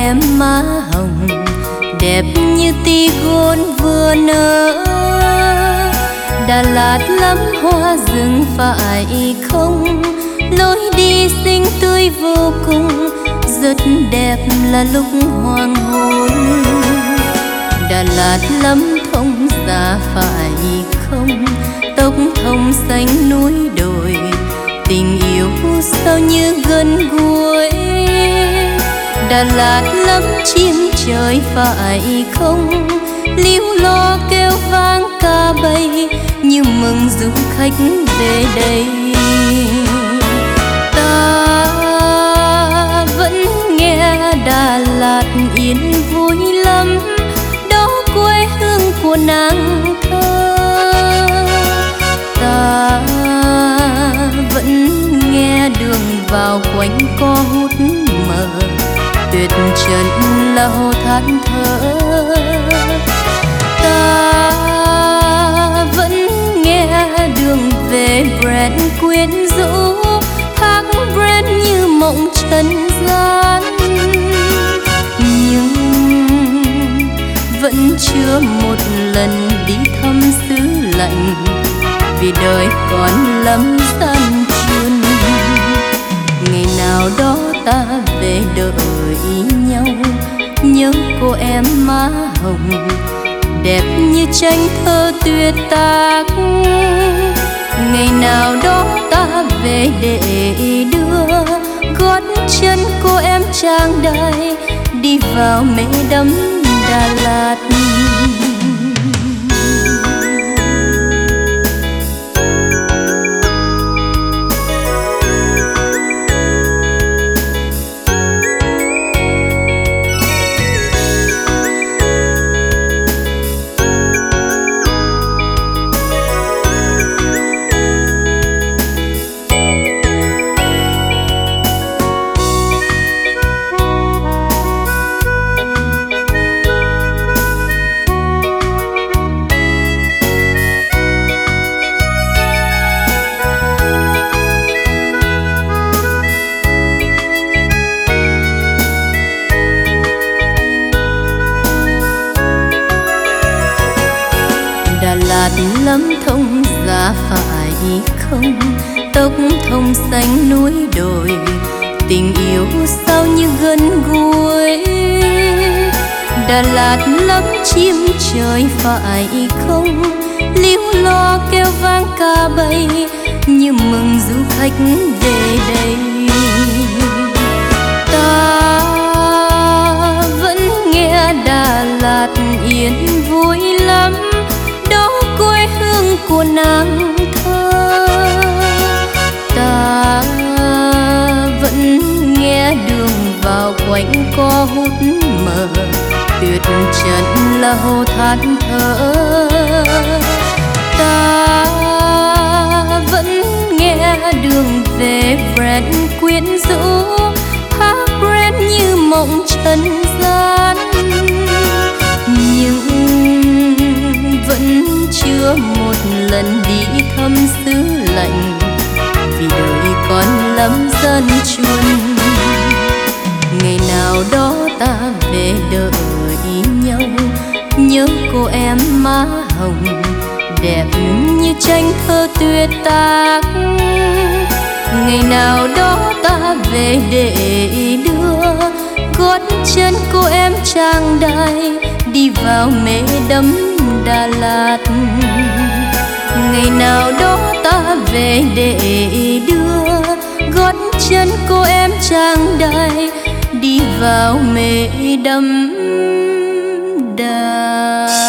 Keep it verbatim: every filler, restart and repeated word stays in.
em má hồng, đẹp như tigon vừa nở. Đà Lạt lắm hoa rừng phải không, lối đi xinh tươi vô cùng, rất đẹp là lúc hoàng hôn. Đà Lạt lắm thông già phải không, tóc thông xanh núi đồi, tình yêu sao như gần gũi. Đà Lạt lắm chim trời phải không, líu lo kêu vang ca bay, như mừng du khách về đây. Ta vẫn nghe Đà Lạt yên vui lắm, đó quê hương của nàng thơ. Ta vẫn nghe đường vào quanh co hút mờ, tuyệt trần là hồ thác thở. Ta vẫn nghe đường về Brent quyến rũ, thác Brent như mộng trần gian, nhưng vẫn chưa một lần đi thăm xứ lạnh, vì đời còn lắm gian truân. Ngày nào đó ta về đợi nhau, nhớ cô em má hồng, đẹp như tranh thơ tuyệt tác. Ngày nào đó ta về để đưa gót chân cô em trang đài, đi vào mê đắm Đà Lạt. Đà Lạt lắm thông già phải không, tóc thông xanh núi đồi, tình yêu sao như gần gũi. Đà Lạt lắm chim trời phải không, líu lo kêu vang ca bay, như mừng du khách về đây. Ta vẫn nghe Đà Lạt yên vui lắm, đó quê hương của nàng thơ. Ta vẫn nghe đường vào quanh co hút mờ, tuyệt trần là hồ thác thở. Ta vẫn nghe đường về Brent quyến rũ, thác Brent như mộng trần gian, nhưng vẫn chưa một lần đi thăm xứ lạnh, vì đời còn lắm gian truân. Ngày nào đó ta về đợi nhau, nhớ cô em má hồng, đẹp như tranh thơ tuyệt tác. Ngày nào đó ta về để đưa gót chân cô em trang đài, đi vào mê đắm Đà Lạt. Ngày nào đó ta về để đưa gót chân cô em trang đài, đi vào mê đắm Đà